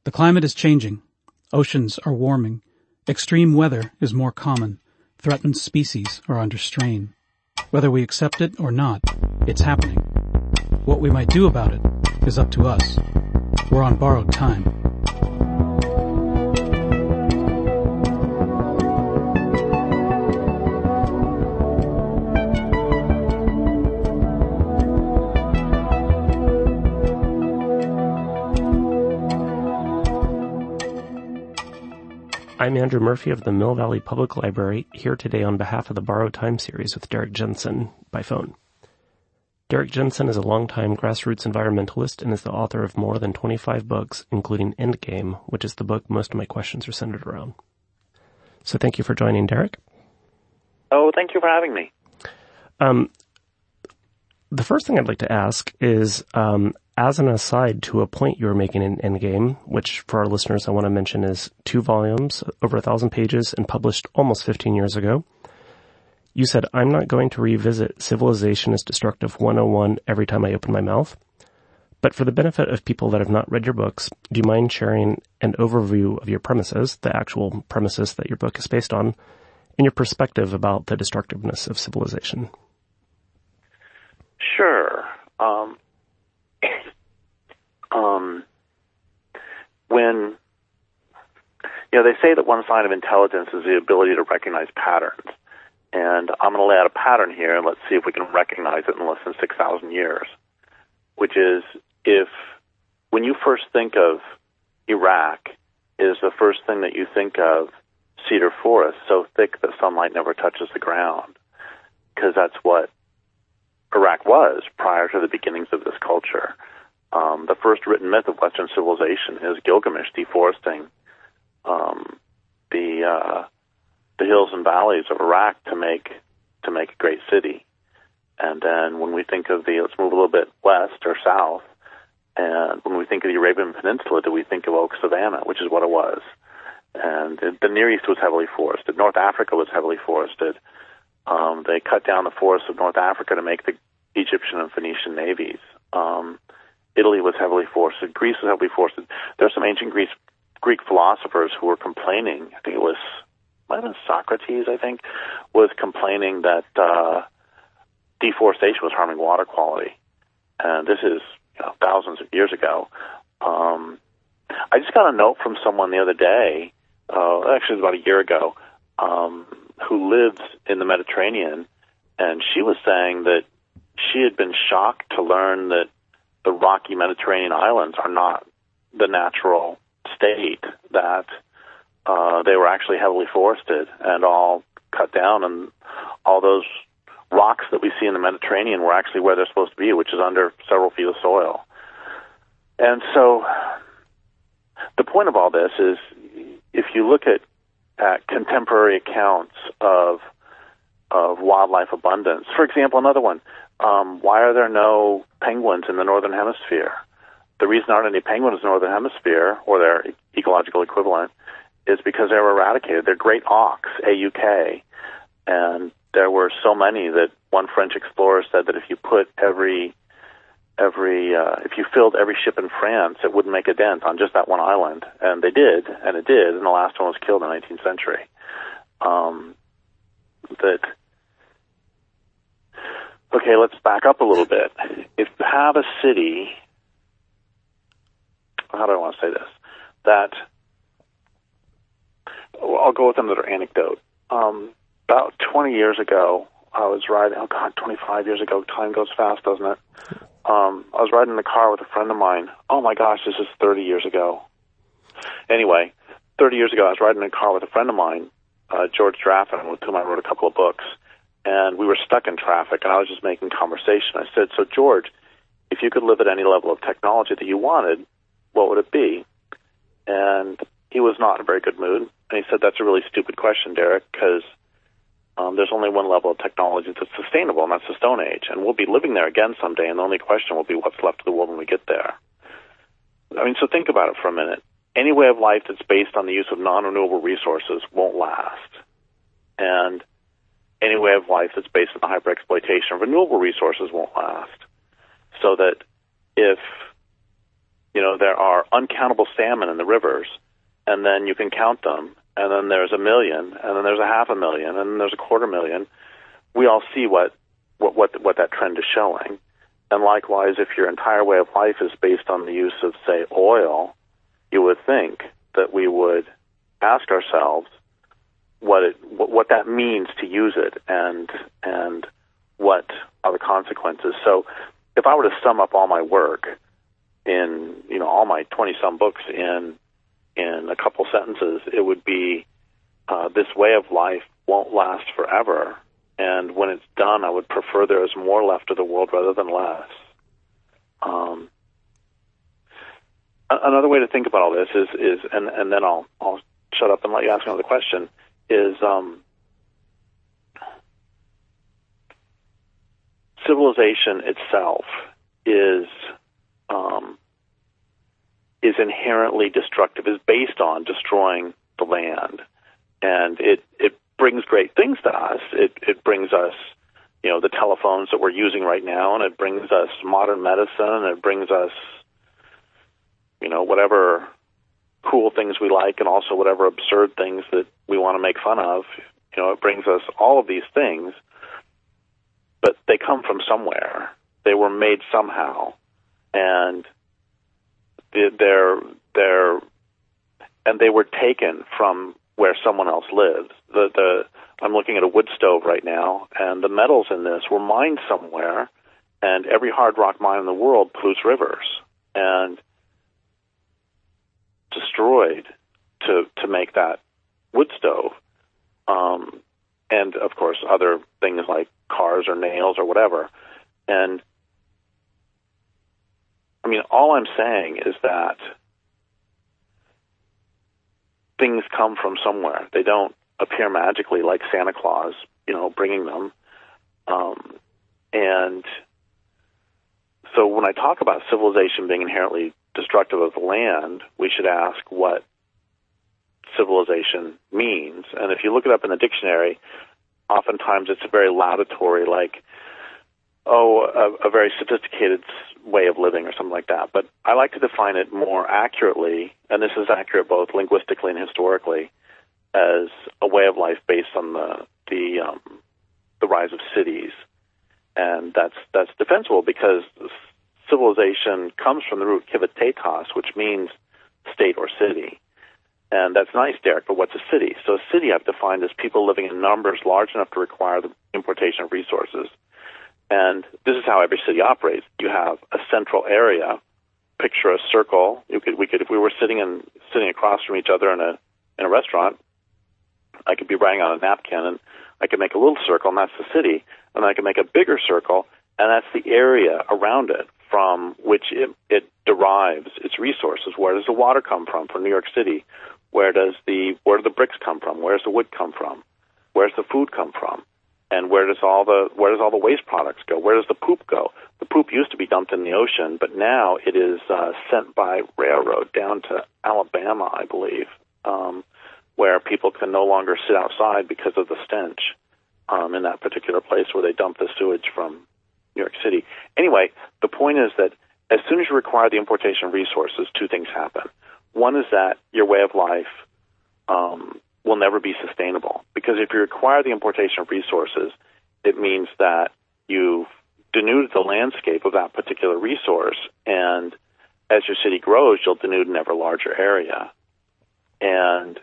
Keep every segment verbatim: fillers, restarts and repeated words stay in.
The climate is changing. Oceans are warming. Extreme weather is more common. Threatened species are under strain. Whether we accept it or not, it's happening. What we might do about it is up to us. We're on borrowed time. I'm Andrew Murphy of the Mill Valley Public Library, here today on behalf of the Borrowed Time series with Derrick Jensen by phone. Derrick Jensen is a longtime grassroots environmentalist and is the author of more than twenty-five books, including Endgame, which is the book most of my questions are centered around. So thank you for joining, Derrick. Oh, thank you for having me. Um, the first thing I'd like to ask is, um, as an aside to a point you were making in Endgame, which for our listeners I want to mention is two volumes, over a thousand pages, and published almost fifteen years ago, you said, "I'm not going to revisit Civilization is Destructive one oh one every time I open my mouth. But for the benefit of people that have not read your books, do you mind sharing an overview of your premises, the actual premises that your book is based on, and your perspective about the destructiveness of civilization?" Sure. Um, um, when, you know, they say that one sign of intelligence is the ability to recognize patterns. And I'm going to lay out a pattern here, and let's see if we can recognize it in less than six thousand years, which is if, when you first think of Iraq, is the first thing that you think of cedar forest, so thick that sunlight never touches the ground, because that's what Iraq was prior to the beginnings of this culture. Um, the first written myth of Western civilization is Gilgamesh deforesting um, the uh, the hills and valleys of Iraq to make to make a great city. And then when we think of the, let's move a little bit west or south, and when we think of the Arabian Peninsula, do we think of oak savanna, which is what it was. And it, the Near East was heavily forested. North Africa was heavily forested. Um, they cut down the forests of North Africa to make the Egyptian and Phoenician navies. Um, Italy was heavily forested. Greece was heavily forested. There are some ancient Greece, Greek philosophers who were complaining. I think it was, might have been Socrates, I think, was complaining that uh, deforestation was harming water quality. And this is, you know, thousands of years ago. Um, I just got a note from someone the other day, uh, actually it was about a year ago, um, who lives in the Mediterranean, and she was saying that she had been shocked to learn that the rocky Mediterranean islands are not the natural state, that uh, they were actually heavily forested and all cut down, and all those rocks that we see in the Mediterranean were actually where they're supposed to be, which is under several feet of soil. And so the point of all this is, if you look at, at contemporary accounts of of wildlife abundance, for example, another one, um, why are there no penguins in the Northern Hemisphere? The reason there aren't any penguins in the Northern Hemisphere, or their ecological equivalent, is because they were eradicated. They're great auks, A U K, and there were so many that one French explorer said that if you put every every uh, if you filled every ship in France, it wouldn't make a dent on just that one island. And they did, and it did, and the last one was killed in the nineteenth century. Um, that okay, let's back up a little bit. If you have a city, how do I want to say this? That, well, I'll go with another anecdote. Um, about twenty years ago, I was riding, oh God, twenty-five years ago, time goes fast, doesn't it? Um, I was riding in the car with a friend of mine. Oh my gosh, this is thirty years ago. Anyway, thirty years ago, I was riding in a car with a friend of mine, uh, George Draffin, with whom I wrote a couple of books, and we were stuck in traffic, and I was just making conversation. I said, so George, if you could live at any level of technology that you wanted, what would it be? And he was not in a very good mood, and he said, that's a really stupid question, Derrick, because um, there's only one level of technology that's sustainable, and that's the Stone Age, and we'll be living there again someday, and the only question will be what's left of the world when we get there. I mean, so think about it for a minute. Any way of life that's based on the use of non-renewable resources won't last. And any way of life that's based on the hyper-exploitation of renewable resources won't last. So that if you know, there are uncountable salmon in the rivers, and then you can count them, and then there's a million, and then there's a half a million, and then there's a quarter million. We all see what, what, what, what that trend is showing. And likewise, if your entire way of life is based on the use of, say, oil, you would think that we would ask ourselves what it, what, what that means to use it, and and what are the consequences. So, if I were to sum up all my work in, you know, all my twenty-some books in in a couple sentences, it would be uh, this way of life won't last forever, and when it's done, I would prefer there is more left of the world rather than less. Um, another way to think about all this is, is and, and then I'll I'll shut up and let you ask another question, is um, civilization itself is um, is inherently destructive, is based on destroying the land. And it, it brings great things to us. It, it brings us, you know, the telephones that we're using right now, and it brings us modern medicine, and it brings us, you know, whatever cool things we like, and also whatever absurd things that we want to make fun of. You know, it brings us all of these things, but they come from somewhere. They were made somehow, and they're they're and they were taken from where someone else lives. The the I'm looking at a wood stove right now, and the metals in this were mined somewhere, and every hard rock mine in the world pollutes rivers and destroyed to to make that wood stove. Um, and of course, other things like cars or nails or whatever. And I mean, all I'm saying is that things come from somewhere. They don't appear magically like Santa Claus, you know, bringing them. Um, and so when I talk about civilization being inherently destructive of the land, we should ask what civilization means. And if you look it up in the dictionary, oftentimes it's a very laudatory, like, oh, a, a very sophisticated way of living or something like that. But I like to define it more accurately, and this is accurate both linguistically and historically, as a way of life based on the the um, the rise of cities. And that's that's defensible because civilization comes from the root civitatis, which means state or city. And that's nice, Derek, but what's a city? So a city I've defined as people living in numbers large enough to require the importation of resources. And this is how every city operates. You have a central area. Picture a circle. You could, we could, if we were sitting in, sitting across from each other in a in a restaurant, I could be writing on a napkin, and I could make a little circle, and that's the city. And then I could make a bigger circle, and that's the area around it from which it, it derives its resources. Where does the water come from? From New York City. Where does the where do the bricks come from? Where does the wood come from? Where's the food come from? And where does all the where does all the waste products go? Where does the poop go? The poop used to be dumped in the ocean, but now it is uh, sent by railroad down to Alabama, I believe, um, where people can no longer sit outside because of the stench um, in that particular place where they dump the sewage from New York City. Anyway, the point is that as soon as you require the importation of resources, two things happen. One is that your way of life um, will never be sustainable, because if you require the importation of resources, it means that you've denuded the landscape of that particular resource, and as your city grows, you'll denude an ever larger area. And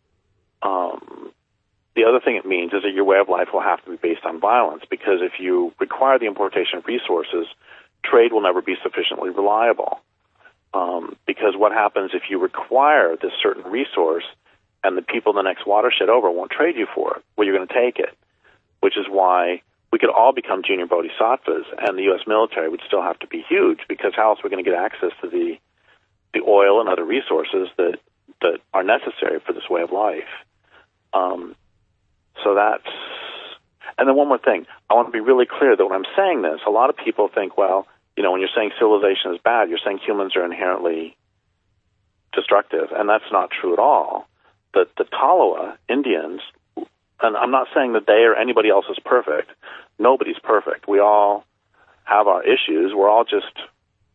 um, the other thing it means is that your way of life will have to be based on violence, because if you require the importation of resources, trade will never be sufficiently reliable. Um, because what happens if you require this certain resource and the people in the next watershed over won't trade you for it? Well, you're going to take it, which is why we could all become junior bodhisattvas, and the U S military would still have to be huge, because how else are we going to get access to the the oil and other resources that, that are necessary for this way of life? Um, so that's... And then one more thing. I want to be really clear that when I'm saying this, a lot of people think, well, you know, when you're saying civilization is bad, you're saying humans are inherently destructive, and that's not true at all. The, the Tolowa Indians, and I'm not saying that they or anybody else is perfect. Nobody's perfect. We all have our issues. We're all just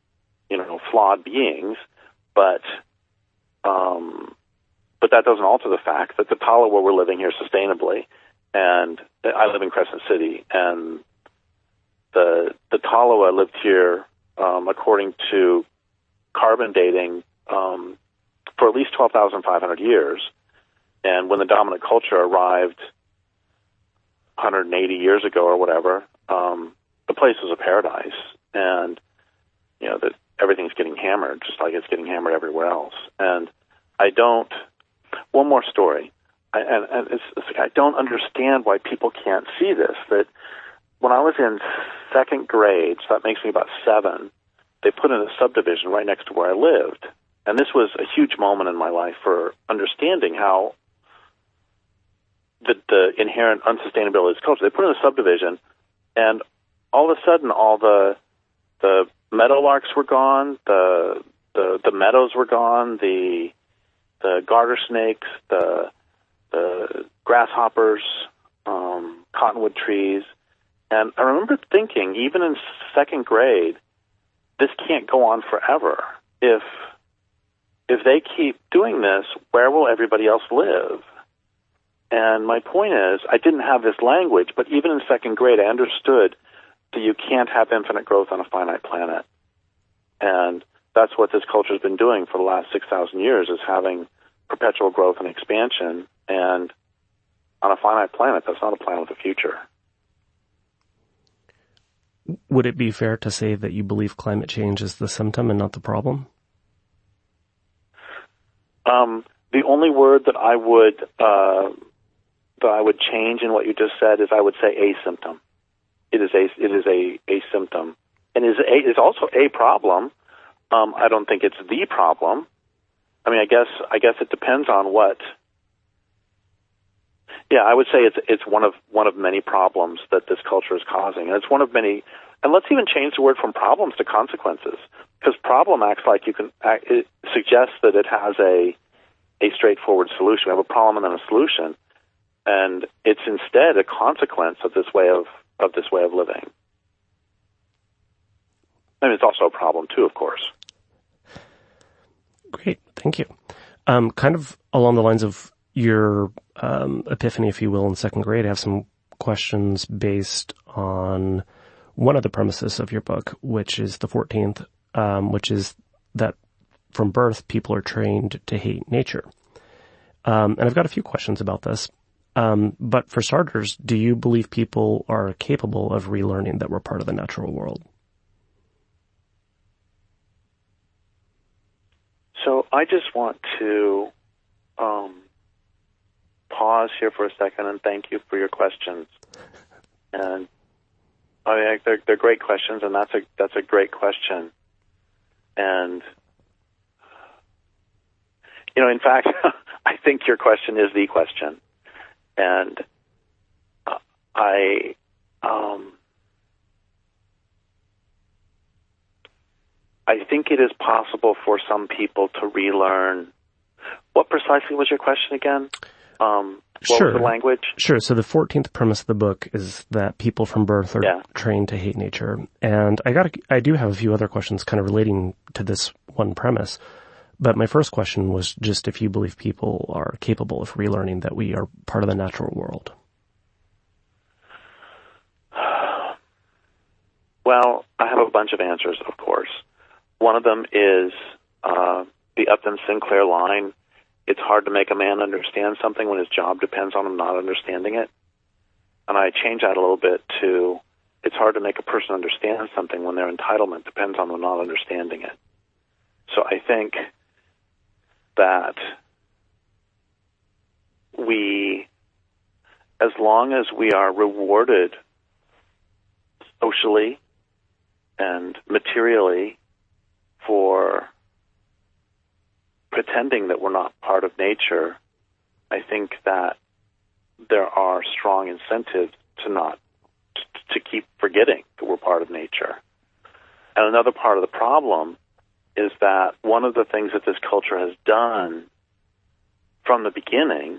you know, flawed beings, but um, but that doesn't alter the fact that the Tolowa were living here sustainably, and I live in Crescent City, and the the Tolowa lived here um, according to carbon dating um, for at least twelve thousand five hundred years, and when the dominant culture arrived one hundred eighty years ago or whatever, um, the place was a paradise, and you know that everything's getting hammered just like it's getting hammered everywhere else. And I don't. One more story, I, and, and it's, it's like I don't understand why people can't see this. That when I was in second grade, so that makes me about seven, they put in a subdivision right next to where I lived, and this was a huge moment in my life for understanding how the, the inherent unsustainability of this culture. They put in a subdivision, and all of a sudden, all the the meadowlarks were gone, the the the meadows were gone, the the garter snakes, the the grasshoppers, um, cottonwood trees, and I remember thinking, even in second grade, this can't go on forever. If if they keep doing this, where will everybody else live? And my point is, I didn't have this language, but even in second grade, I understood that you can't have infinite growth on a finite planet. And that's what this culture has been doing for the last six thousand years, is having perpetual growth and expansion. And on a finite planet, that's not a planet with a future. Would it be fair to say that you believe climate change is the symptom and not the problem? Um, the only word that I would uh, that I would change in what you just said is I would say a symptom. It is a it is a, a symptom, and is a is also a problem. Um, I don't think it's the problem. I mean, I guess I guess it depends on what. Yeah, I would say it's it's one of one of many problems that this culture is causing, and it's one of many. And let's even change the word from problems to consequences, because problem acts like you can. Act, it suggests that it has a a straightforward solution. We have a problem and then a solution, and it's instead a consequence of this way of of this way of living. I mean, it's also a problem too, of course. Great, thank you. Um, kind of along the lines of your um, epiphany, if you will, in second grade, I have some questions based on one of the premises of your book, which is the fourteenth, um, which is that from birth, people are trained to hate nature. Um, and I've got a few questions about this. Um, but for starters, do you believe people are capable of relearning that we're part of the natural world? So I just want to um, pause here for a second and thank you for your questions. And I mean, they're, they're great questions, and that's a that's a great question. And you know, in fact, I think your question is the question. And uh, I, um, I think it is possible for some people to relearn. What precisely was your question again? Um, what sure. was the language? Sure. So the fourteenth premise of the book is that people from birth are yeah. trained to hate nature. And I got, I do have a few other questions kind of relating to this one premise. But my first question was just if you believe people are capable of relearning that we are part of the natural world. Well, I have a bunch of answers, of course. One of them is uh, the Upton Sinclair line, it's hard to make a man understand something when his job depends on him not understanding it. And I change that a little bit to, it's hard to make a person understand something when their entitlement depends on them not understanding it. So I think that we, as long as we are rewarded socially and materially for pretending that we're not part of nature, I think that there are strong incentives to not, to keep forgetting that we're part of nature. And another part of the problem is that one of the things that this culture has done from the beginning,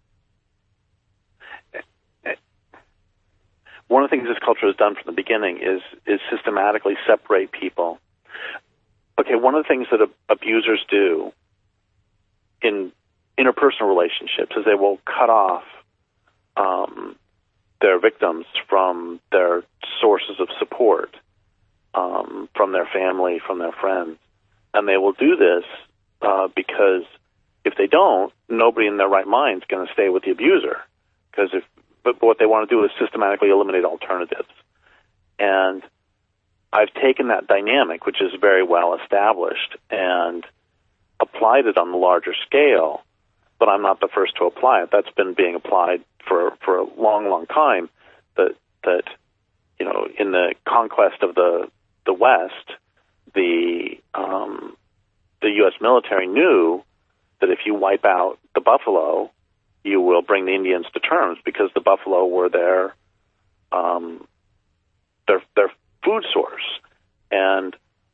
one of the things this culture has done from the beginning is is systematically separate people. okay, one of the things that ab- abusers do in interpersonal relationships is they will cut off um, their victims from their sources of support, um, from their family, from their friends. And they will do this uh, because if they don't, nobody in their right mind is going to stay with the abuser. Because if, but what they want to do is systematically eliminate alternatives. And I've taken that dynamic, which is very well established, and applied it on the larger scale, but I'm not the first to apply it. That's been being applied for, for a long, long time, that, that, you know, in the conquest of the, the West, the, um, the U S military knew that if you wipe out the buffalo, you will bring the Indians to terms, because the buffalo were their, um, their, their food source. And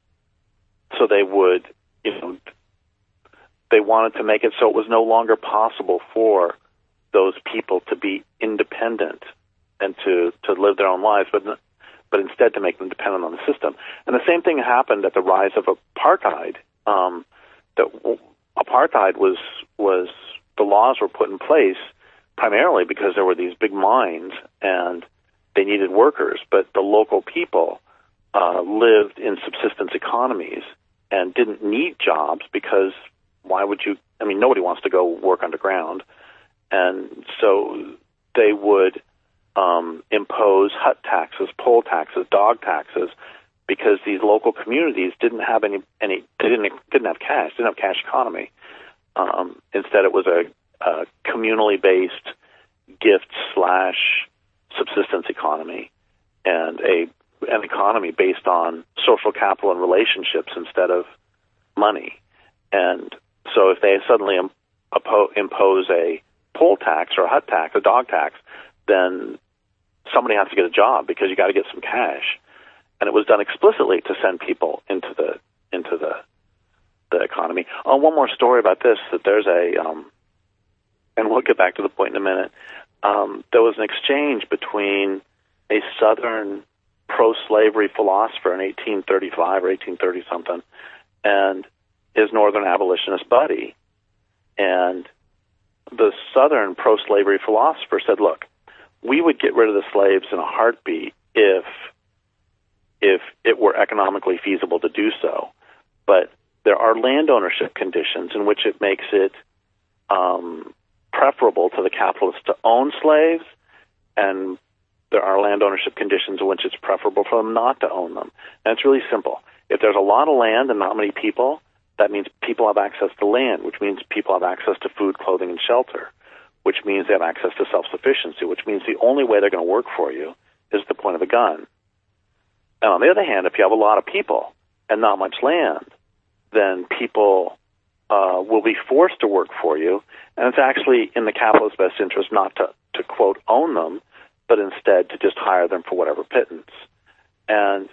so they would, you know, they wanted to make it so it was no longer possible for those people to be independent and to, to live their own lives, but but instead to make them dependent on the system. And the same thing happened at the rise of apartheid. Um, that apartheid was was the laws were put in place primarily because there were these big mines and they needed workers, but the local people uh, lived in subsistence economies and didn't need jobs, because why would you? I mean, nobody wants to go work underground. And so they would um, impose hut taxes, poll taxes, dog taxes, because these local communities didn't have any, any they didn't didn't have cash, didn't have cash economy. Um, instead, it was a, a communally based gift slash subsistence economy, and a an economy based on social capital and relationships instead of money. And so if they suddenly im- oppo- impose a poll tax or a hut tax, a dog tax, then somebody has to get a job because you got to get some cash. And it was done explicitly to send people into the into the the economy. Oh, one more story about this, that there's a, um, and we'll get back to the point in a minute, um, there was an exchange between a Southern pro-slavery philosopher in eighteen thirty-five or eighteen thirty something and his Northern abolitionist buddy. And the Southern pro-slavery philosopher said, look, we would get rid of the slaves in a heartbeat if if it were economically feasible to do so. But there are land ownership conditions in which it makes it um, preferable to the capitalists to own slaves, and there are land ownership conditions in which it's preferable for them not to own them. And it's really simple. If there's a lot of land and not many people, that means people have access to land, which means people have access to food, clothing, and shelter, which means they have access to self-sufficiency, which means the only way they're going to work for you is the point of a gun. And on the other hand, if you have a lot of people and not much land, then people uh, will be forced to work for you, and it's actually in the capitalist's best interest not to, to, quote, own them, but instead to just hire them for whatever pittance. And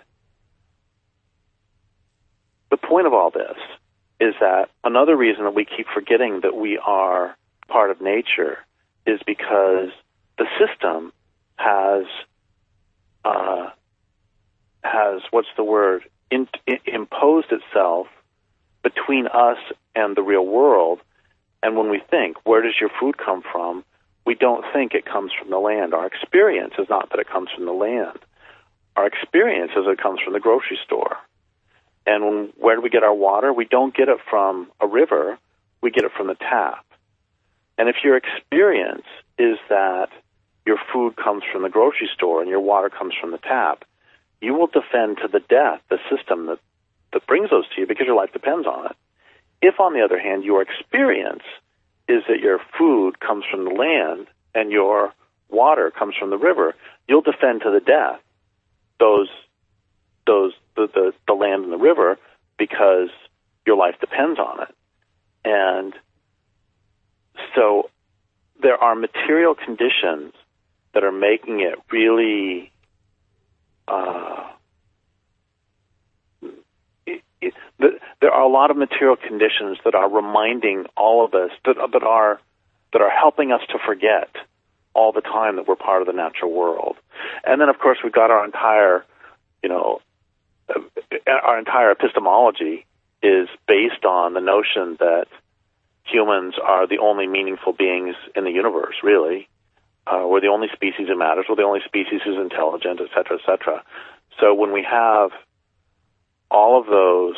the point of all this is that another reason that we keep forgetting that we are part of nature is because the system has, uh, has what's the word, in, in, imposed itself between us and the real world. And when we think, where does your food come from? We don't think it comes from the land. Our experience is not that it comes from the land. Our experience is that it comes from the grocery store. And when, where do we get our water? We don't get it from a river. We get it from the tap. And if your experience is that your food comes from the grocery store and your water comes from the tap, you will defend to the death the system that, that brings those to you because your life depends on it. If, on the other hand, your experience is that your food comes from the land and your water comes from the river, you'll defend to the death those those the, the, the land and the river because your life depends on it. And so there are material conditions that are making it really uh, it, it, the, there are a lot of material conditions that are reminding all of us that, that are that are helping us to forget all the time that we're part of the natural world. And then, of course, we've got our entire, you know, our entire epistemology is based on the notion that humans are the only meaningful beings in the universe, really. Uh, we're the only species who matters. We're the only species who's intelligent, et cetera, et cetera. So when we have all of those,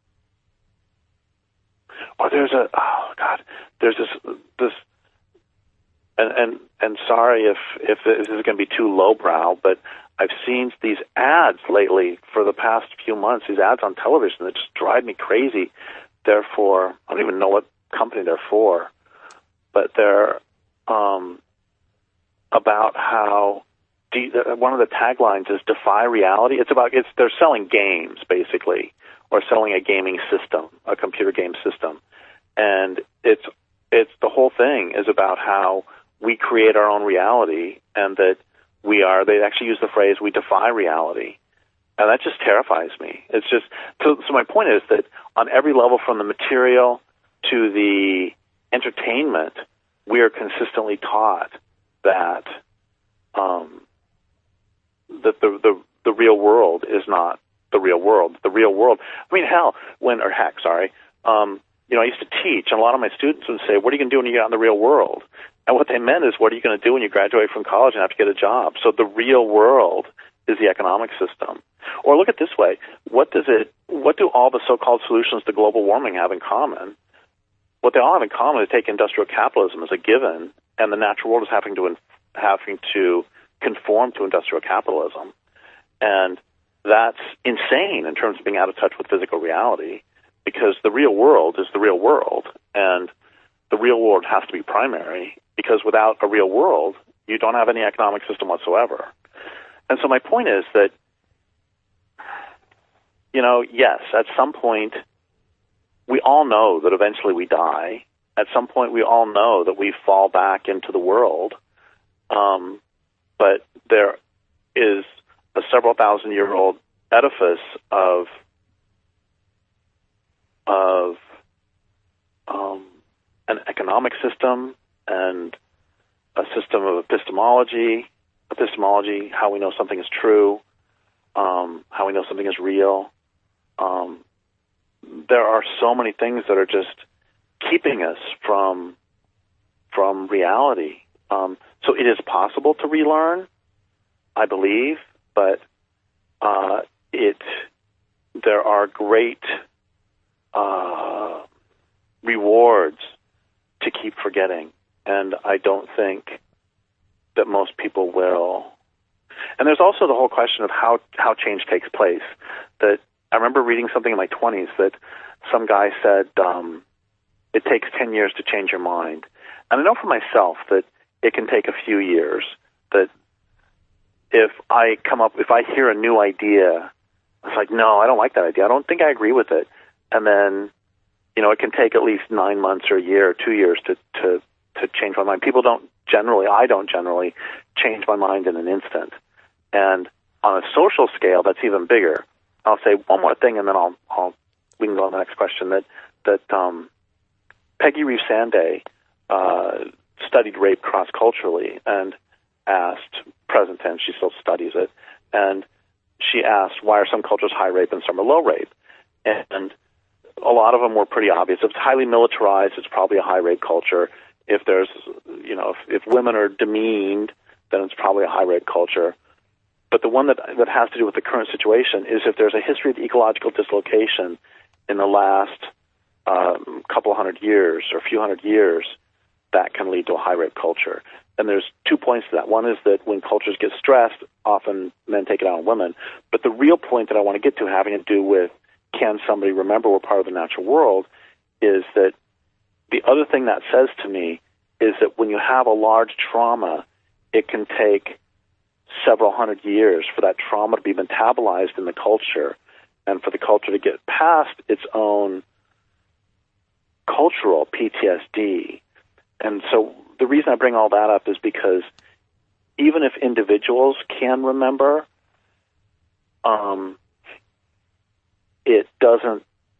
or there's a, oh God, there's this, this, and, and, and sorry if, if this is going to be too lowbrow, but I've seen these ads lately for the past few months, these ads on television that just drive me crazy. Therefore, I don't even know what company they're for, but they're, um, about how de- one of the taglines is defy reality. It's about, it's, they're selling games basically, or selling a gaming system, a computer game system. And it's, it's, the whole thing is about how we create our own reality, and that we are, they actually use the phrase, we defy reality. And that just terrifies me. It's just, so, so my point is that on every level, from the material to the entertainment, we are consistently taught that um, that the, the the real world is not the real world. The real world. I mean, hell, when or heck, sorry. Um, you know, I used to teach, and a lot of my students would say, "What are you going to do when you get out in the real world?" And what they meant is, "What are you going to do when you graduate from college and have to get a job?" So the real world is the economic system. Or look at it this way: what does it? What do all the so-called solutions to global warming have in common? What they all have in common is take industrial capitalism as a given, and the natural world is having to having to conform to industrial capitalism. And that's insane in terms of being out of touch with physical reality, because the real world is the real world, and the real world has to be primary, because without a real world, you don't have any economic system whatsoever. And so my point is that, you know, yes, at some point, we all know that eventually we die. At some point, we all know that we fall back into the world. Um, but there is a several thousand year old edifice of of um, an economic system and a system of epistemology, epistemology, how we know something is true, um, how we know something is real. Um, there are so many things that are just keeping us from from reality. Um, so it is possible to relearn, I believe, but uh, it there are great uh, rewards to keep forgetting, and I don't think that most people will. And there's also the whole question of how how change takes place. That I remember reading something in my twenties that some guy said um, it takes ten years to change your mind, and I know for myself that it can take a few years. That if I come up, if I hear a new idea, it's like, no, I don't like that idea. I don't think I agree with it. And then, you know, it can take at least nine months or a year or two years to, to, to change my mind. People don't generally, I don't generally change my mind in an instant. And on a social scale, that's even bigger. I'll say one more thing, and then I'll, I'll we can go on to the next question. That that um, Peggy Reeves Sande uh, studied rape cross-culturally and asked, present tense, she still studies it, and she asked, why are some cultures high rape and some are low rape? And a lot of them were pretty obvious. If it's highly militarized, it's probably a high rape culture. If there's, you know, if, if women are demeaned, then it's probably a high rape culture. But the one that that has to do with the current situation is if there's a history of ecological dislocation in the last um, couple hundred years or a few hundred years, that can lead to a high rape culture. And there's two points to that. One is that when cultures get stressed, often men take it out on women. But the real point that I want to get to, having to do with can somebody remember we're part of the natural world, is that the other thing that says to me is that when you have a large trauma, it can take several hundred years for that trauma to be metabolized in the culture and for the culture to get past its own cultural P T S D. And so the reason I bring all that up is because even if individuals can remember, um, it doesn't,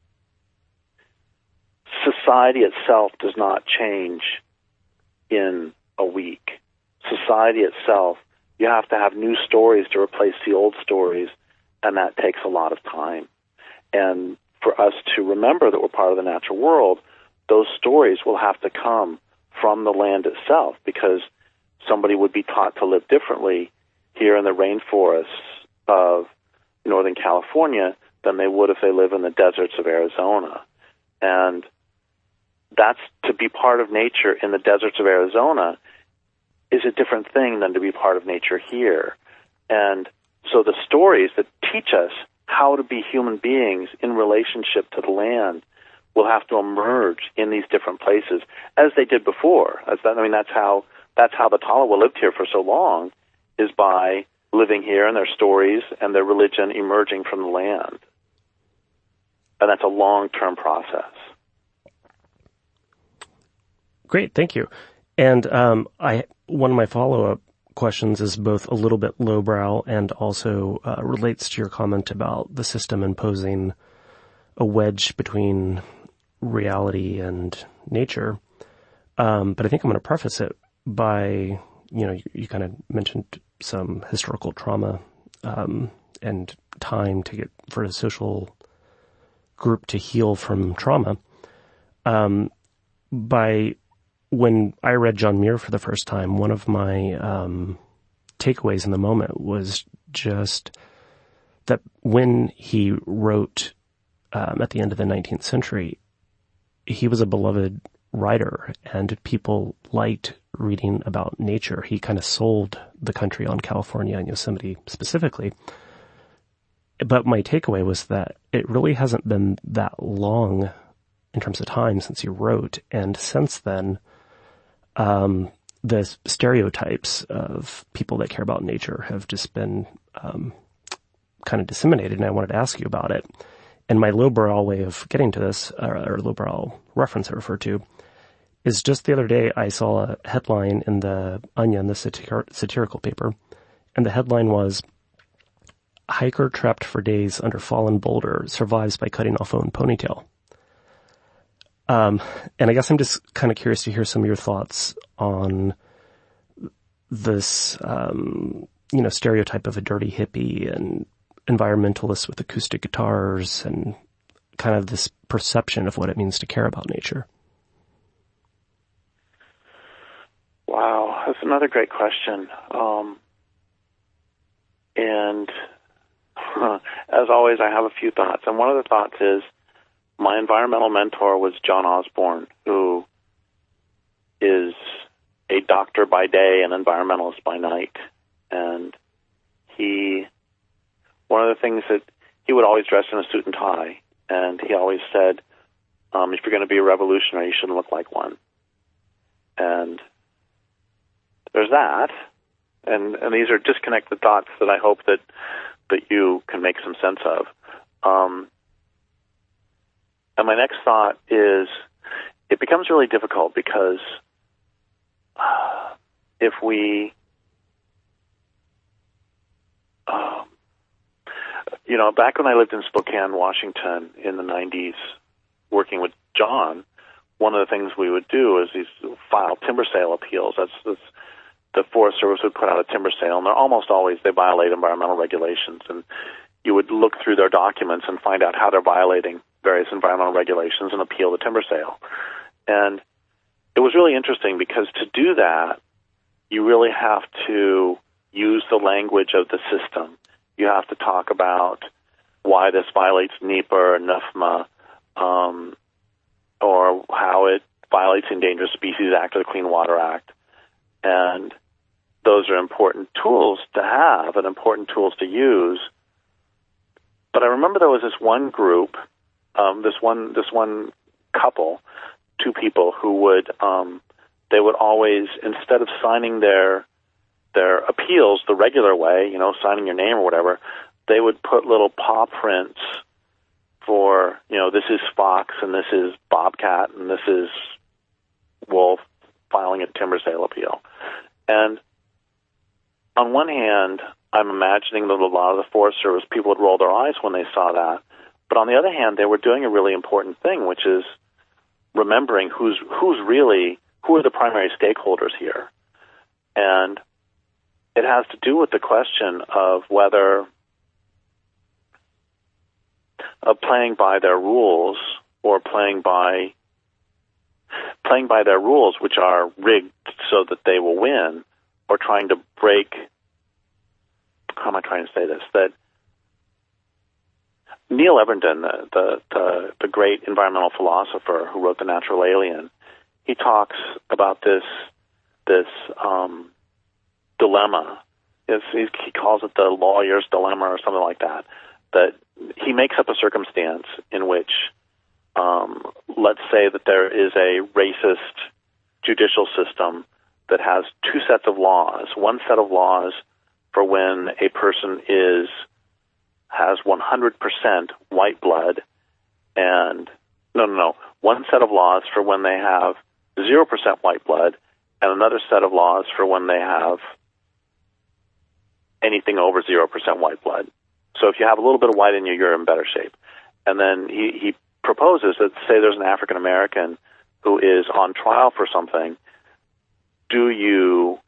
society itself does not change in a week. Society itself, you have to have new stories to replace the old stories, and that takes a lot of time. And for us to remember that we're part of the natural world, those stories will have to come from the land itself, because somebody would be taught to live differently here in the rainforests of Northern California than they would if they live in the deserts of Arizona. And that's to be part of nature in the deserts of Arizona is a different thing than to be part of nature here. And so the stories that teach us how to be human beings in relationship to the land will have to emerge in these different places, as they did before. As that, I mean, that's how that's how the Tolowa lived here for so long, is by living here and their stories and their religion emerging from the land. And that's a long-term process. Great, thank you. And um, I one of my follow-up questions is both a little bit lowbrow and also uh, relates to your comment about the system imposing a wedge between reality and nature. Um, but I think I'm going to preface it by, you know, you, you kind of mentioned some historical trauma um, and time to get for a social group to heal from trauma. Um, by when I read John Muir for the first time, one of my um, takeaways in the moment was just that when he wrote um, at the end of the nineteenth century, he was a beloved writer and people liked reading about nature. He kind of sold the country on California and Yosemite specifically. But my takeaway was that it really hasn't been that long in terms of time since he wrote. And since then, um, the stereotypes of people that care about nature have just been um, kind of disseminated. And I wanted to ask you about it. And my lowbrow way of getting to this, or, or lowbrow reference I refer to, is just the other day I saw a headline in the Onion, the satir- satirical paper, and the headline was, "Hiker trapped for days under fallen boulder survives by cutting off own ponytail." Um, and I guess I'm just kind of curious to hear some of your thoughts on this, um, you know, stereotype of a dirty hippie and environmentalists with acoustic guitars and kind of this perception of what it means to care about nature. Wow, that's another great question. Um, and uh, as always, I have a few thoughts. And one of the thoughts is my environmental mentor was John Osborne, who is a doctor by day and environmentalist by night. And he, one of the things that he would always dress in a suit and tie, and he always said, um, if you're going to be a revolutionary, you shouldn't look like one. And there's that, and, and these are disconnected thoughts that I hope that, that you can make some sense of. Um, and my next thought is, it becomes really difficult because uh, if we, um, you know, back when I lived in Spokane, Washington in the nineties, working with John, one of the things we would do is these file timber sale appeals. That's, that's the Forest Service would put out a timber sale, and they're almost always, they violate environmental regulations. And you would look through their documents and find out how they're violating various environmental regulations and appeal the timber sale. And it was really interesting because to do that, you really have to use the language of the system. You have to talk about why this violates NEPA or NUFMA, um, or how it violates the Endangered Species Act or the Clean Water Act. And those are important tools to have and important tools to use. But I remember there was this one group, um, this one this one couple, two people who would um, they would always, instead of signing their their appeals the regular way, you know, signing your name or whatever, they would put little paw prints for, you know, this is Fox and this is Bobcat and this is Wolf filing a timber sale appeal. And on one hand, I'm imagining that a lot of the Forest Service people would roll their eyes when they saw that. But on the other hand, they were doing a really important thing, which is remembering who's who's really, who are the primary stakeholders here. And it has to do with the question of whether of playing by their rules or playing by playing by their rules, which are rigged so that they will win, or trying to break. How am I trying to say this? That Neil Everton, the, the, the, the great environmental philosopher who wrote The Natural Alien, he talks about this this um, dilemma. It's, he calls it the lawyer's dilemma or something like that. That he makes up a circumstance in which, um, let's say that there is a racist judicial system that has two sets of laws. One set of laws for when a person is has one hundred percent white blood, and no, no, no. One set of laws for when they have zero percent white blood, and another set of laws for when they have anything over zero percent white blood. So if you have a little bit of white in you, you're in better shape. And then he, he proposes that, say there's an African American who is on trial for something, do you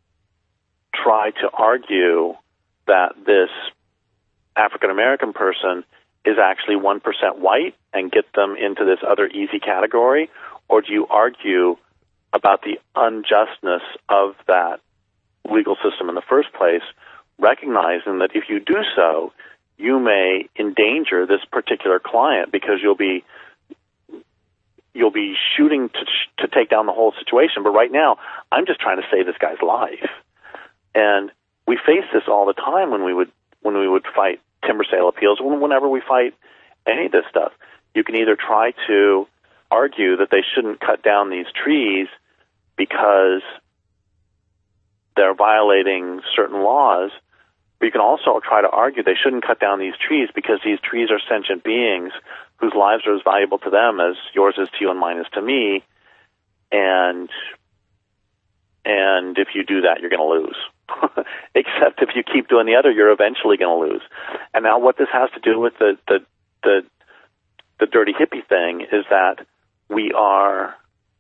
try to argue that this African American person is actually one percent white and get them into this other easy category? Or do you argue about the unjustness of that legal system in the first place, recognizing that if you do so, you may endanger this particular client because you'll be you'll be shooting to to take down the whole situation. But right now, I'm just trying to save this guy's life. And we face this all the time when we would when we would fight timber sale appeals. Whenever we fight any of this stuff, you can either try to argue that they shouldn't cut down these trees because they're violating certain laws, but you can also try to argue they shouldn't cut down these trees because these trees are sentient beings whose lives are as valuable to them as yours is to you and mine is to me, and and if you do that, you're going to lose. Except if you keep doing the other, you're eventually going to lose. And now what this has to do with the, the, the, the dirty hippie thing is that we are,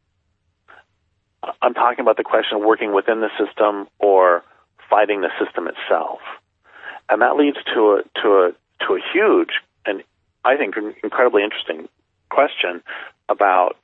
I'm talking about the question of working within the system or fighting the system itself. And that leads to a, to a, to a huge and I think incredibly interesting question about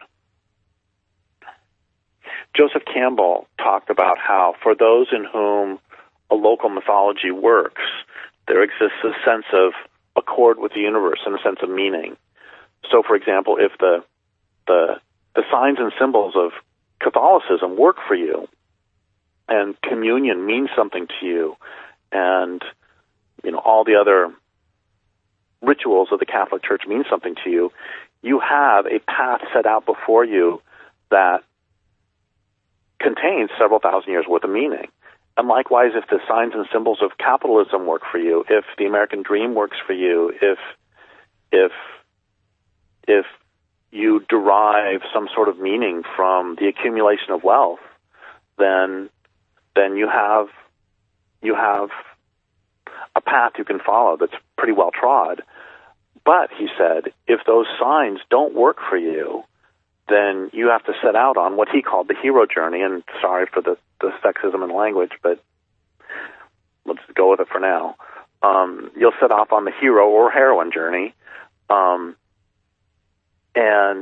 Joseph Campbell talked about how for those in whom a local mythology works, there exists a sense of accord with the universe and a sense of meaning. So, for example, if the the the signs and symbols of Catholicism work for you, and communion means something to you, and you know all the other rituals of the Catholic Church mean something to you, you have a path set out before you that contains several thousand years worth of meaning. And likewise, if the signs and symbols of capitalism work for you, if the American dream works for you, if if if you derive some sort of meaning from the accumulation of wealth, then then you have you have a path you can follow that's pretty well trod. But he said, if those signs don't work for you, then you have to set out on what he called the hero journey. And sorry for the, the sexism in language, but let's go with it for now. Um, you'll set off on the hero or heroine journey, um, and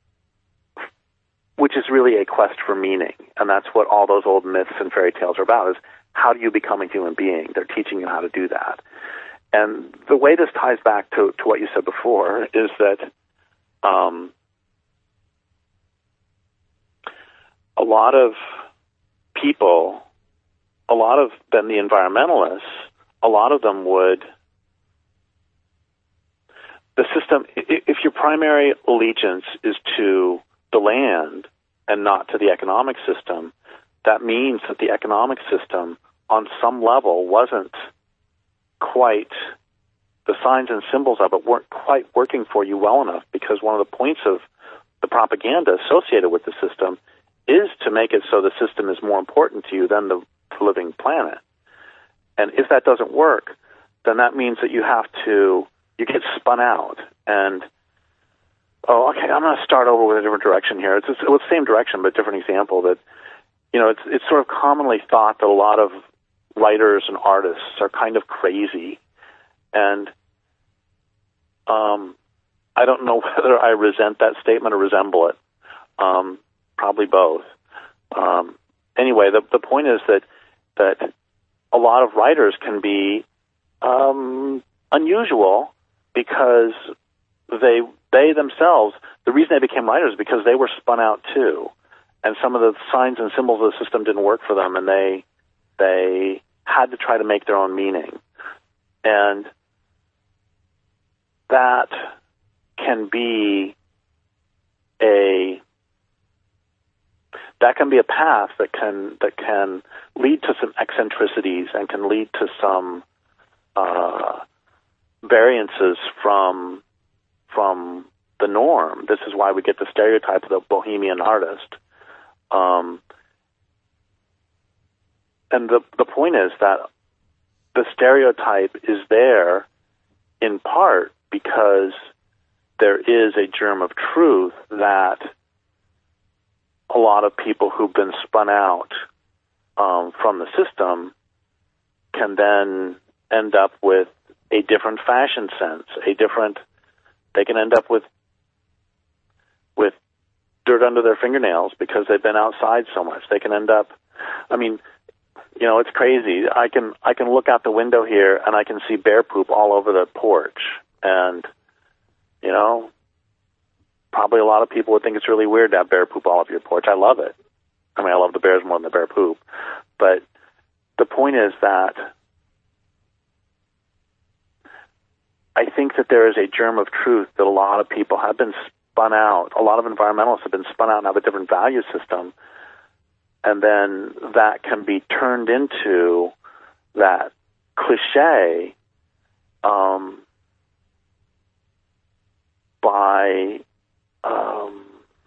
which is really a quest for meaning. And that's what all those old myths and fairy tales are about, is how do you become a human being? They're teaching you how to do that. And the way this ties back to, to what you said before is that um, a lot of people, a lot of them, the environmentalists, a lot of them would, the system, if your primary allegiance is to the land and not to the economic system, that means that the economic system on some level wasn't quite, the signs and symbols of it weren't quite working for you well enough, because one of the points of the propaganda associated with the system is to make it so the system is more important to you than the living planet. And if that doesn't work, then that means that you have to, you get spun out. And, oh, okay, I'm going to start over with a different direction here. It's, it's the same direction, but different example. That, you know, it's it's sort of commonly thought that a lot of writers and artists are kind of crazy. And Um, I don't know whether I resent that statement or resemble it. Um, probably both. Um, anyway, the the point is that that a lot of writers can be um, unusual because they they themselves, the reason they became writers is because they were spun out too, and some of the signs and symbols of the system didn't work for them, and they they had to try to make their own meaning, and that can be a that can be a path that can that can lead to some eccentricities and can lead to some uh, variances from from the norm. This is why we get the stereotype of the bohemian artist. Um, and the the point is that the stereotype is there in part because there is a germ of truth that a lot of people who've been spun out um, from the system can then end up with a different fashion sense, a different, they can end up with with dirt under their fingernails because they've been outside so much. They can end up, I mean, you know, it's crazy. I can I can look out the window here and I can see bear poop all over the porch. And, you know, probably a lot of people would think it's really weird to have bear poop all over your porch. I love it. I mean, I love the bears more than the bear poop. But the point is that I think that there is a germ of truth that a lot of people have been spun out. A lot of environmentalists have been spun out and have a different value system. And then that can be turned into that cliche um, by um,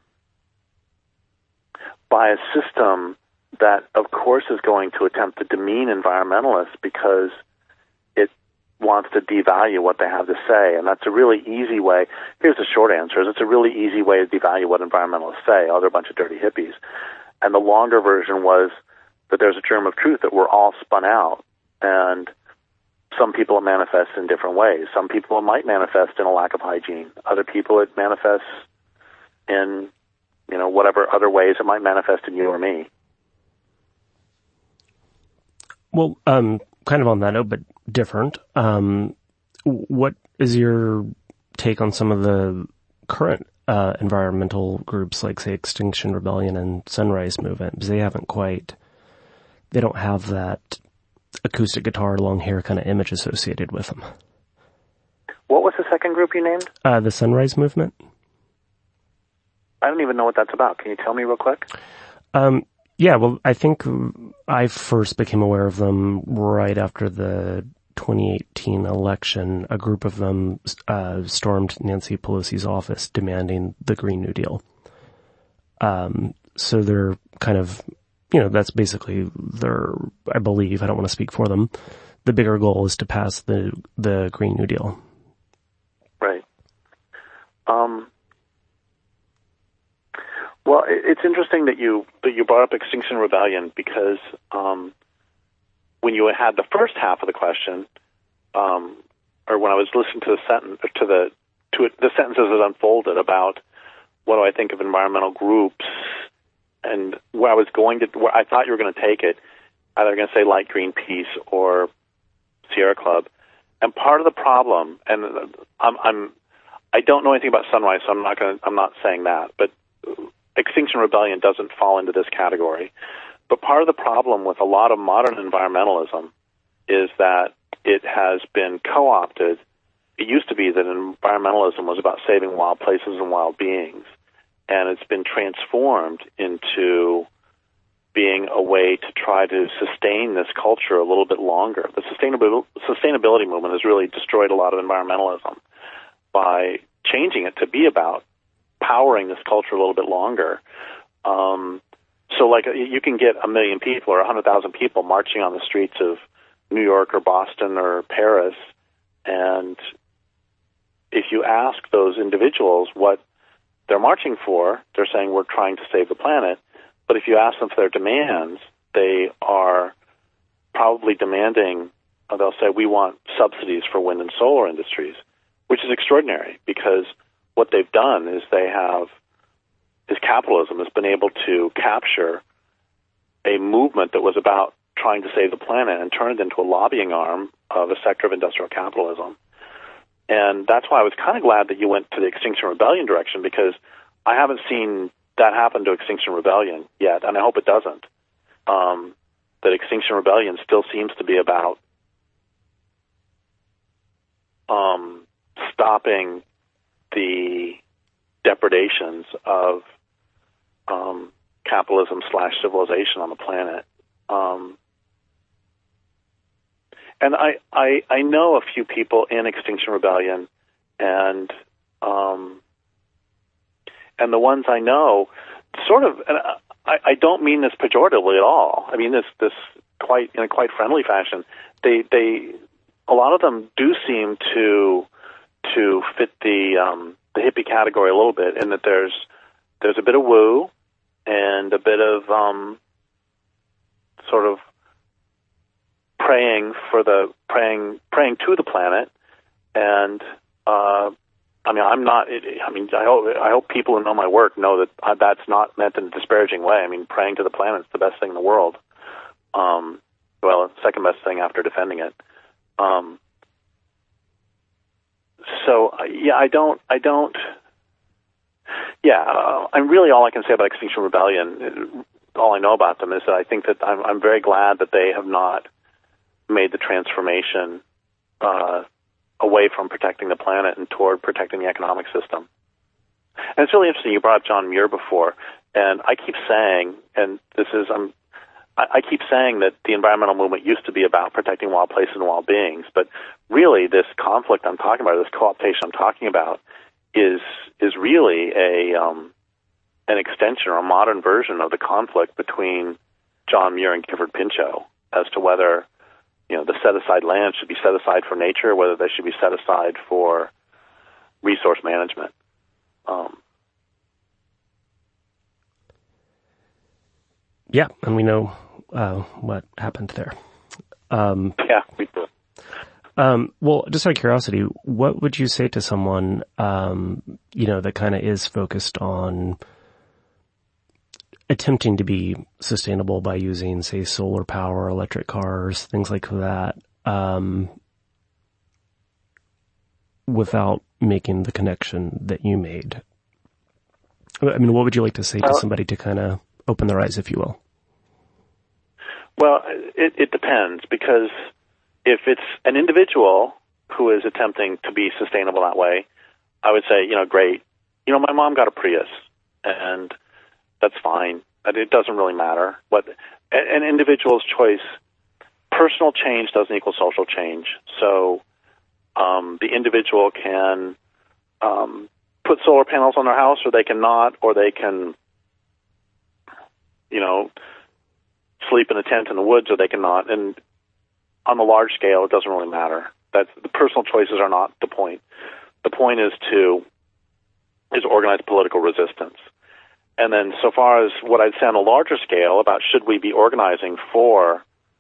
by a system that, of course, is going to attempt to demean environmentalists because it wants to devalue what they have to say. And that's a really easy way. Here's the short answer. Is it's a really easy way to devalue what environmentalists say. Oh, they're a bunch of dirty hippies. And the longer version was that there's a germ of truth that we're all spun out. And some people it manifests in different ways. Some people it might manifest in a lack of hygiene. Other people it manifests in, you know, whatever other ways it might manifest in you or me. Well, um, kind of on that note, but different. Um, what is your take on some of the current uh, environmental groups like, say, Extinction Rebellion and Sunrise Movement? Because they haven't quite, they don't have that acoustic guitar, long hair kind of image associated with them. What was the second group you named? Uh, the Sunrise Movement. I don't even know what that's about. Can you tell me real quick? Um, yeah, well, I think I first became aware of them right after the twenty eighteen election. A group of them uh, stormed Nancy Pelosi's office demanding the Green New Deal. Um, so they're kind of, you know, that's basically their, I believe, I don't want to speak for them, the bigger goal is to pass the the Green New Deal. Right. Um. Well, it's interesting that you that you brought up Extinction Rebellion because um, when you had the first half of the question, um, or when I was listening to the sentence to the to it, the sentences that unfolded about what do I think of environmental groups, and where I was going to, where I thought you were going to take it, either going to say like Greenpeace or Sierra Club, and part of the problem, and I'm, I'm I don't know anything about Sunrise, so I'm not going I'm not saying that, but Extinction Rebellion doesn't fall into this category. But part of the problem with a lot of modern environmentalism is that it has been co-opted. It used to be that environmentalism was about saving wild places and wild beings, and it's been transformed into being a way to try to sustain this culture a little bit longer. The sustainability, sustainability movement has really destroyed a lot of environmentalism by changing it to be about powering this culture a little bit longer. Um, so, like, you can get a million people or a hundred thousand people marching on the streets of New York or Boston or Paris, and if you ask those individuals what they're marching for, they're saying we're trying to save the planet. But if you ask them for their demands, they are probably demanding, they'll say, we want subsidies for wind and solar industries, which is extraordinary because what they've done is they have, is capitalism has been able to capture a movement that was about trying to save the planet and turn it into a lobbying arm of a sector of industrial capitalism. And that's why I was kind of glad that you went to the Extinction Rebellion direction, because I haven't seen that happen to Extinction Rebellion yet, and I hope it doesn't. Um, that Extinction Rebellion still seems to be about um, stopping the depredations of um, capitalism slash civilization on the planet. Um, and I, I I know a few people in Extinction Rebellion, and um, and the ones I know, sort of, and I, I don't mean this pejoratively at all. I mean this this quite in a quite friendly fashion. They they a lot of them do seem to to fit the um, the hippie category a little bit, in that there's there's a bit of woo and a bit of um, sort of praying for the praying praying to the planet, and uh, I mean I'm not. I mean I hope I hope people who know my work know that that's not meant in a disparaging way. I mean, praying to the planet is the best thing in the world. Um, well, second best thing after defending it. Um, so yeah, I don't I don't. Yeah, uh, I'm really all I can say about Extinction Rebellion. All I know about them is that I think that I'm, I'm very glad that they have not made the transformation uh, away from protecting the planet and toward protecting the economic system. And it's really interesting. You brought up John Muir before, and I keep saying, and this is, I'm, I, I keep saying that the environmental movement used to be about protecting wild places and wild beings, but really this conflict I'm talking about, this co-optation I'm talking about, is is really a um, an extension or a modern version of the conflict between John Muir and Gifford Pinchot as to whether, you know, the set-aside land should be set aside for nature, or whether they should be set aside for resource management. Um, yeah, and we know uh, what happened there. Um, yeah, we do. Um, well, just out of curiosity, what would you say to someone, um, you know, that kind of is focused on attempting to be sustainable by using, say, solar power, electric cars, things like that, um, without making the connection that you made? I mean, what would you like to say to somebody to kind of open their eyes, if you will? Well, it, it depends, because if it's an individual who is attempting to be sustainable that way, I would say, you know, great. You know, my mom got a Prius, and that's fine. It doesn't really matter. But an individual's choice, personal change doesn't equal social change. So um, the individual can um, put solar panels on their house, or they can not, or they can, you know, sleep in a tent in the woods, or they can not. And on the large scale, it doesn't really matter. That's, the personal choices are not the point. The point is to is organized political resistance. And then so far as what I'd say on a larger scale about should we be organizing for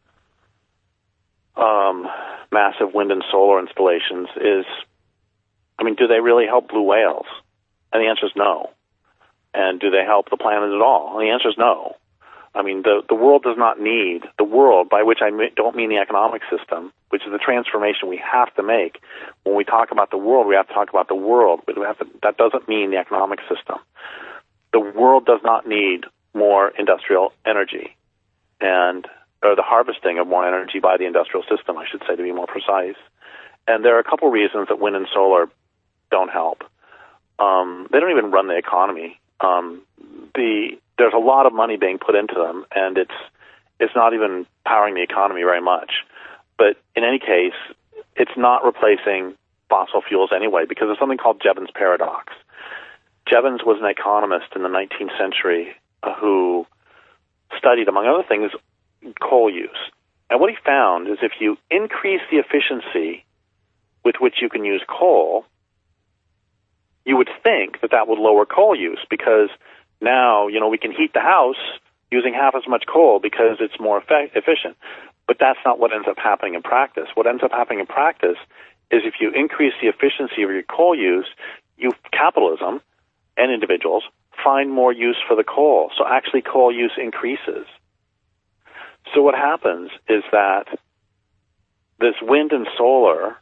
um, massive wind and solar installations is, I mean, do they really help blue whales? And the answer is no. And do they help the planet at all? And the answer is no. I mean, the, the world does not need, the world, by which I don't mean the economic system, which is the transformation we have to make. When we talk about the world, we have to talk about the world, but we have to, that doesn't mean the economic system. The world does not need more industrial energy, and or the harvesting of more energy by the industrial system, I should say, to be more precise. And there are a couple reasons that wind and solar don't help. Um, they don't even run the economy. Um, the There's a lot of money being put into them, and it's it's not even powering the economy very much. But in any case, it's not replacing fossil fuels anyway, because there's something called Jevons paradox. Jevons was an economist in the nineteenth century uh, who studied, among other things, coal use. And what he found is if you increase the efficiency with which you can use coal, you would think that that would lower coal use, because now, you know, we can heat the house using half as much coal because it's more effect- efficient. But that's not what ends up happening in practice. What ends up happening in practice is if you increase the efficiency of your coal use, you capitalism and individuals find more use for the coal. So actually coal use increases. So what happens is that this wind and solar,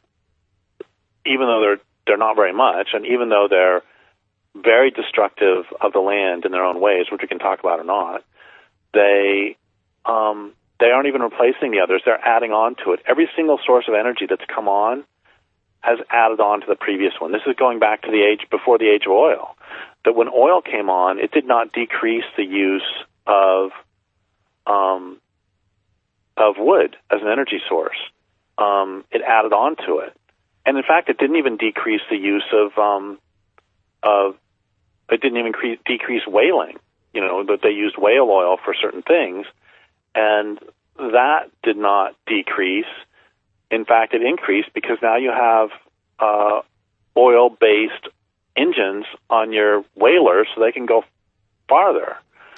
even though they're they're not very much, and even though they're very destructive of the land in their own ways, which we can talk about or not, they um, they aren't even replacing the others. They're adding on to it. Every single source of energy that's come on has added on to the previous one. This is going back to the age before the age of oil. That when oil came on, it did not decrease the use of um, of wood as an energy source. Um, it added on to it. And in fact, it didn't even decrease the use of, um, of it didn't even cre- decrease whaling. You know, that they used whale oil for certain things, and that did not decrease. In fact, it increased because now you have uh, oil-based engines on your whalers, so they can go farther.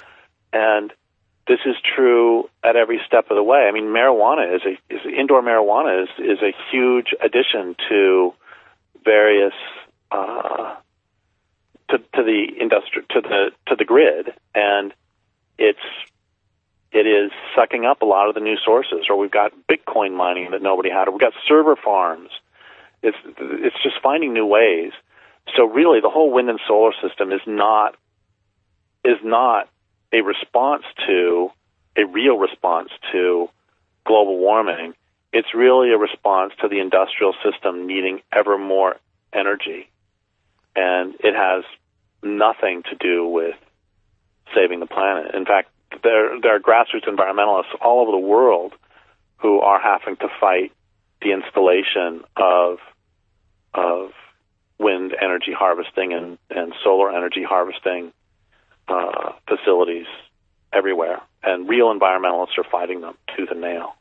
And this is true at every step of the way. I mean, marijuana is a is indoor marijuana is is a huge addition to various uh, to to the industri- to the to the grid, and it's it is sucking up a lot of the new sources. Or we've got Bitcoin mining that nobody had. Or we've got server farms. It's it's just finding new ways. So really, the whole wind and solar system is not is not a response to, a real response to global warming. It's really a response to the industrial system needing ever more energy. And it has nothing to do with saving the planet. In fact, there, there are grassroots environmentalists all over the world who are having to fight the installation of, of wind energy harvesting and, and solar energy harvesting Uh, facilities everywhere, and real environmentalists are fighting them tooth and nail.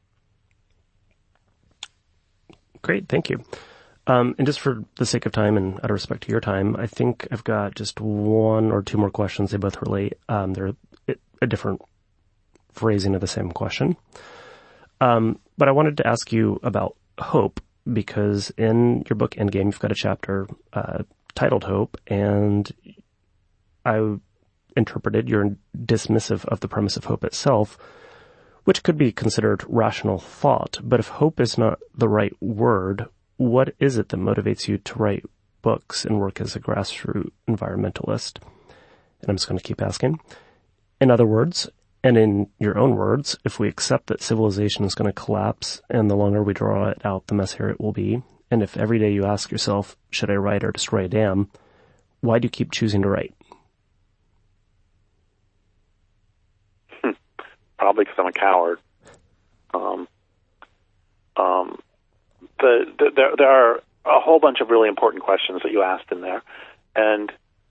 Great, thank you. Um, and just for the sake of time and out of respect to your time, I think I've got just one or two more questions. They both relate. Um, they're a different phrasing of the same question. Um, but I wanted to ask you about hope, because in your book Endgame, you've got a chapter uh, titled Hope, and I interpreted you're dismissive of the premise of hope itself, which could be considered rational thought. But if hope is not the right word, what is it that motivates you to write books and work as a grassroots environmentalist? And I'm just going to keep asking. In other words, and in your own words, if we accept that civilization is going to collapse, and the longer we draw it out, the messier it will be, and if every day you ask yourself, should I write or destroy a dam, why do you keep choosing to write? Probably because I'm a coward. Um, um, the, the, there, there are a whole bunch of really important questions that you asked in there. And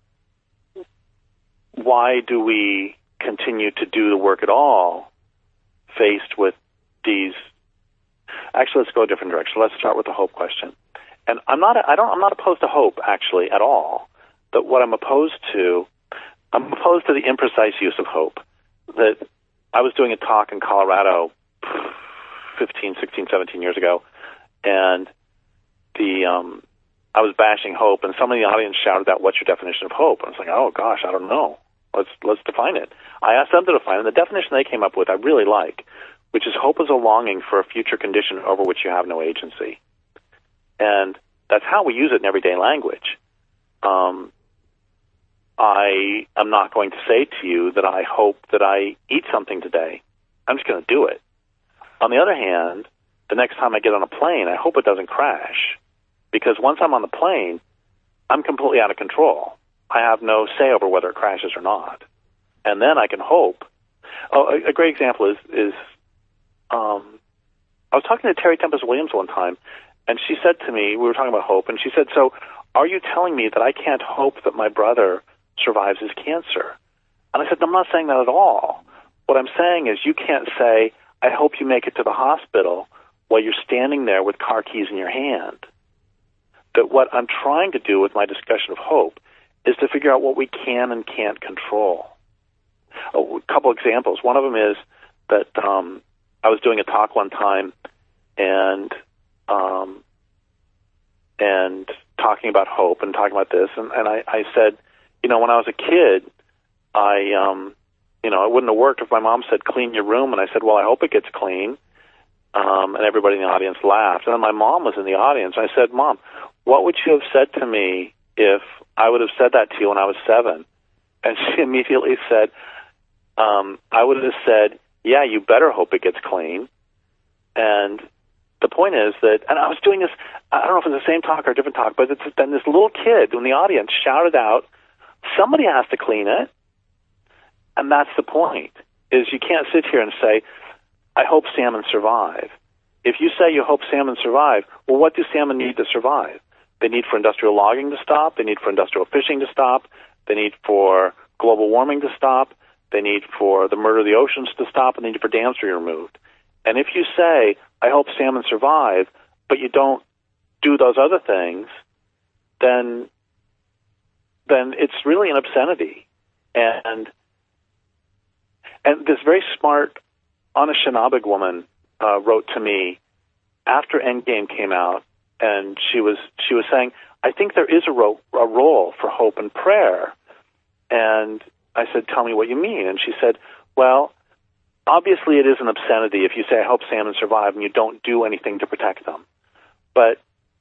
why do we continue to do the work at all faced with these? Actually, let's go a different direction. Let's start with the hope question. And I'm not, I don't, I'm not opposed to hope, actually, at all. But what I'm opposed to, I'm opposed to the imprecise use of hope. That I was doing a talk in Colorado fifteen, sixteen, seventeen years ago, and the um, I was bashing hope, and someone in the audience shouted out, "What's your definition of hope?" And I was like, "Oh gosh, I don't know. Let's let's define it." I asked them to define it. The definition they came up with I really like, which is hope is a longing for a future condition over which you have no agency, and that's how we use it in everyday language. Um, I am not going to say to you that I hope that I eat something today. I'm just going to do it. On the other hand, the next time I get on a plane, I hope it doesn't crash, because once I'm on the plane, I'm completely out of control. I have no say over whether it crashes or not. And then I can hope. Oh, a, a great example is, is um, I was talking to Terry Tempest Williams one time, and she said to me, we were talking about hope, and she said, "So are you telling me that I can't hope that my brother survives his cancer?" And I said, "No, I'm not saying that at all. What I'm saying is you can't say, I hope you make it to the hospital while you're standing there with car keys in your hand. That what I'm trying to do with my discussion of hope is to figure out what we can and can't control." Oh, a couple examples. One of them is that um, I was doing a talk one time, and um, and talking about hope and talking about this. And, and I, I said, you know, when I was a kid, I, um, you know, it wouldn't have worked if my mom said, clean your room. And I said, well, I hope it gets clean. Um, and everybody in the audience laughed. And then my mom was in the audience. I said, Mom, what would you have said to me if I would have said that to you when I was seven? And she immediately said, um, I would have said, yeah, you better hope it gets clean. And the point is that, and I was doing this, I don't know if it's the same talk or a different talk, but it's, then this little kid in the audience shouted out, somebody has to clean it. And that's the point, is you can't sit here and say, I hope salmon survive. If you say you hope salmon survive, well, what do salmon need to survive? They need for industrial logging to stop. They need for industrial fishing to stop. They need for global warming to stop. They need for the murder of the oceans to stop, and they need for dams to be removed. And if you say, I hope salmon survive, but you don't do those other things, then then it's really an obscenity. And and this very smart Anishinaabe woman uh, wrote to me after Endgame came out, and she was she was saying, I think there is a, ro- a role for hope and prayer. And I said, tell me what you mean. And she said, well, obviously it is an obscenity if you say, I hope salmon survive, and you don't do anything to protect them. But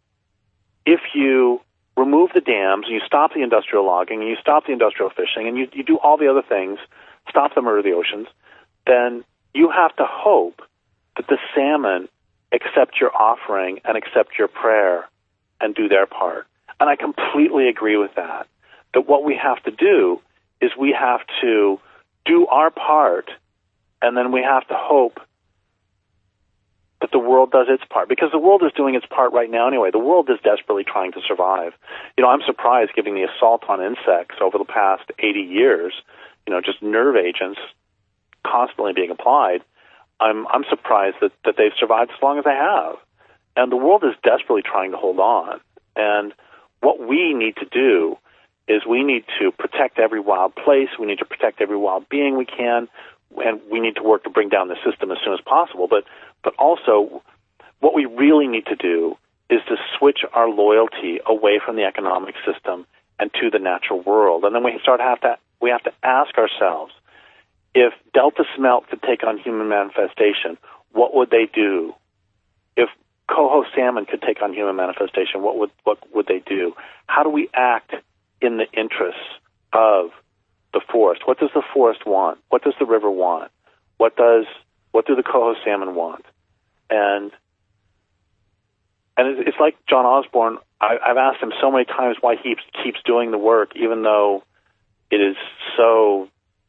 if you remove the dams, and you stop the industrial logging, and you stop the industrial fishing, and you, you do all the other things, stop the murder of the oceans, then you have to hope that the salmon accept your offering and accept your prayer and do their part. And I completely agree with that, that what we have to do is we have to do our part, and then we have to hope that the world does its part, because the world is doing its part right now anyway. The world is desperately trying to survive. You know, I'm surprised, given the assault on insects over the past eighty years, you know, just nerve agents constantly being applied, I'm I'm surprised that, that they've survived as long as they have. And the world is desperately trying to hold on. And what we need to do is we need to protect every wild place, we need to protect every wild being we can, and we need to work to bring down the system as soon as possible. But but also, what we really need to do is to switch our loyalty away from the economic system and to the natural world. And then we start have to we have to ask ourselves, if Delta smelt could take on human manifestation, what would they do? If coho salmon could take on human manifestation, what would what would they do? How do we act in the interests of the forest? What does the forest want? What does the river want? What does what do the coho salmon want? And and it's like John Osborne. I, I've asked him so many times why he keeps, keeps doing the work, even though it is so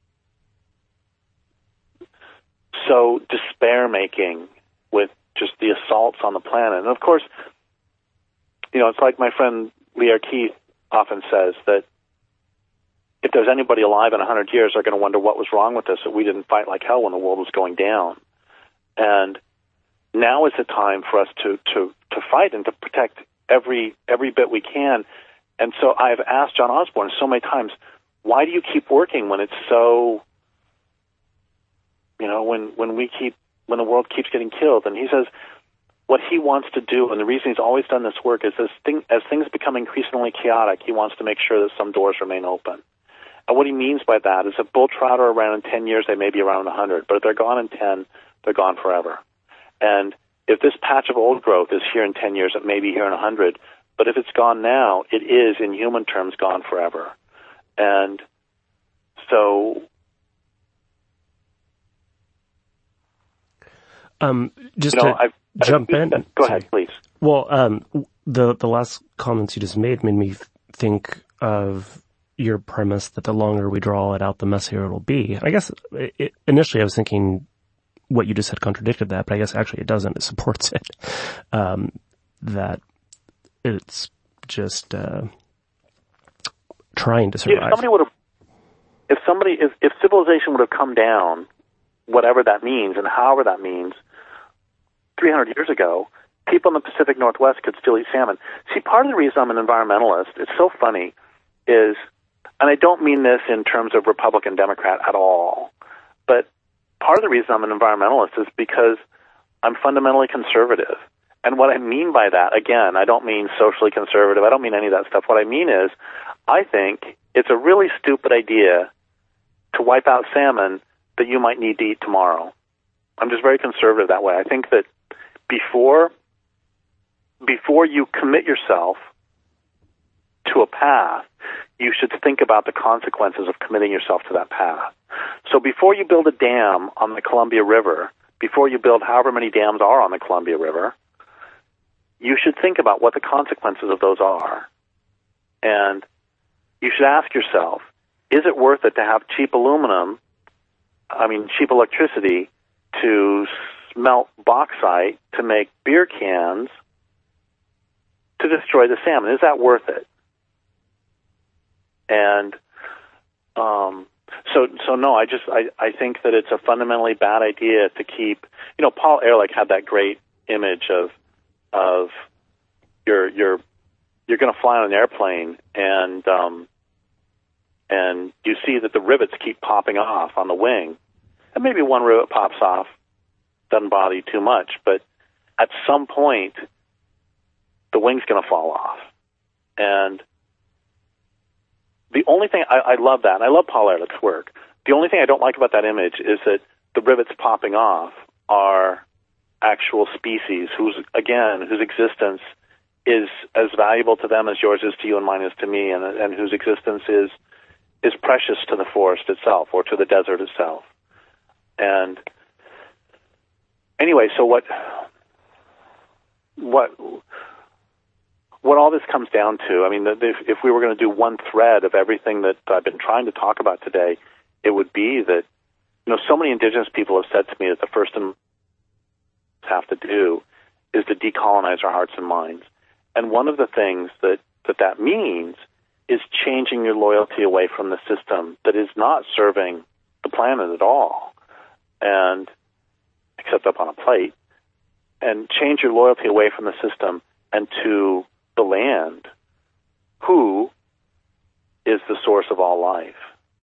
so despair-making with just the assaults on the planet. And of course, you know, it's like my friend Lierre Keith often says, that if there's anybody alive in a hundred years, they're going to wonder what was wrong with us, that we didn't fight like hell when the world was going down. And now is the time for us to, to, to fight and to protect every every bit we can. And so I've asked John Osborne so many times, why do you keep working when it's so, you know, when, when we keep, when the world keeps getting killed? And he says what he wants to do, and the reason he's always done this work, is this thing, as things become increasingly chaotic, he wants to make sure that some doors remain open. And what he means by that is if bull trout are around in ten years, they may be around in one hundred. But if they're gone in ten, they're gone forever. And if this patch of old growth is here in ten years, it may be here in one hundred. But if it's gone now, it is, in human terms, gone forever. And so... Um, just you know, to I've, jump I've, in. Go Sorry. ahead, please. Well, um, the the last comments you just made made me think of your premise that the longer we draw it out, the messier it'll be. I guess it, it, initially I was thinking what you just said contradicted that, but I guess actually it doesn't. It supports it. Um, that it's just uh, trying to survive. If somebody would have, if somebody, if, if civilization would have come down, whatever that means and however that means, three hundred years ago, people in the Pacific Northwest could still eat salmon. See, part of the reason I'm an environmentalist, it's so funny, is, and I don't mean this in terms of Republican, Democrat at all, but part of the reason I'm an environmentalist is because I'm fundamentally conservative. And what I mean by that, again, I don't mean socially conservative. I don't mean any of that stuff. What I mean is, I think it's a really stupid idea to wipe out salmon that you might need to eat tomorrow. I'm just very conservative that way. I think that before, before you commit yourself to a path, you should think about the consequences of committing yourself to that path. So before you build a dam on the Columbia River, before you build however many dams are on the Columbia River, you should think about what the consequences of those are. And you should ask yourself, is it worth it to have cheap aluminum, I mean cheap electricity, to smelt bauxite to make beer cans to destroy the salmon? Is that worth it? And um, so, so no, I just I, I think that it's a fundamentally bad idea to keep. You know, Paul Ehrlich had that great image of of you're you're you're going to fly on an airplane and um, and you see that the rivets keep popping off on the wing, and maybe one rivet pops off, doesn't bother you too much, but at some point the wing's going to fall off. And the only thing, I, I love that, and I love Paul Ehrlich's work. The only thing I don't like about that image is that the rivets popping off are actual species whose, again, whose existence is as valuable to them as yours is to you and mine is to me, and, and whose existence is is precious to the forest itself or to the desert itself. And anyway, so what what what all this comes down to, I mean, if, if we were going to do one thread of everything that I've been trying to talk about today, it would be that, you know, so many indigenous people have said to me that the first thing we have to do is to decolonize our hearts and minds. And one of the things that that, that means is changing your loyalty away from the system that is not serving the planet at all, and except up on a plate, and change your loyalty away from the system and to the land, who is the source of all life.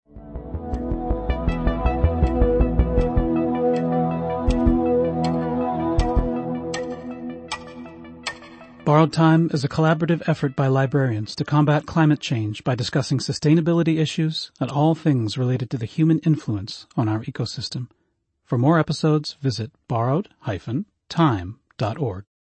Borrowed Time is a collaborative effort by librarians to combat climate change by discussing sustainability issues and all things related to the human influence on our ecosystem. For more episodes, visit borrowed dash time dot org.